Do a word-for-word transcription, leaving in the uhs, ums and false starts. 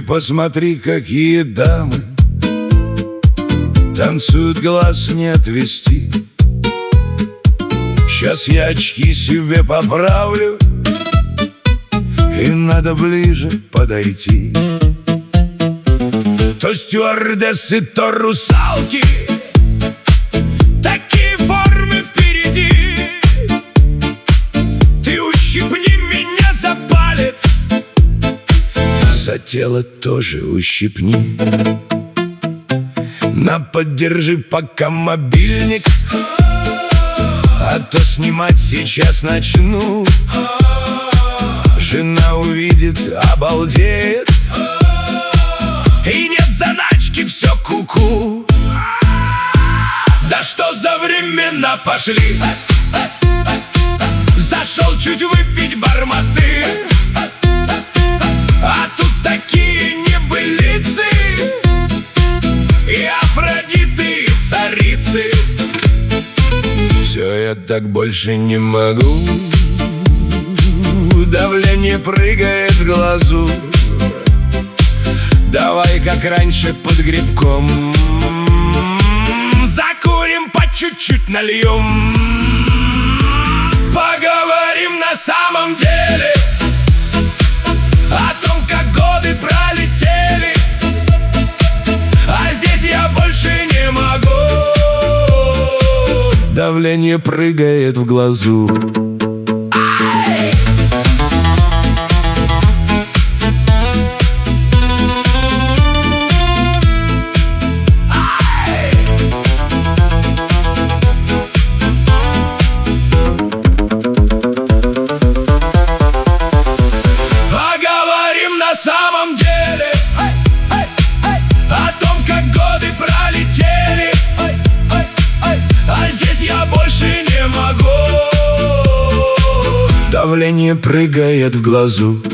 посмотри, какие дамы танцуют, глаз не отвести. Сейчас я очки себе поправлю, и надо ближе подойти. То стюардессы, то русалки, такие формы впереди. Ты ущипни меня за палец, за тело тоже ущипни. На, поддержи пока мобильник, а то снимать сейчас начну. Жена увидит, обалдеет, и нет заначки, все ку-ку. Да что за времена пошли? Зашел чуть выпить барматы, а тут такие небылицы и Афродиты, и царицы. Все, я так больше не могу. Давление прыгает в глазу. Давай, как раньше, под грибком. Закурим, по чуть-чуть нальем. Поговорим на самом деле о том, как годы пролетели. А здесь я больше не могу. Давление прыгает в глазу. На самом деле о том, как годы пролетели. А здесь я больше не могу. Давление прыгает в глазу.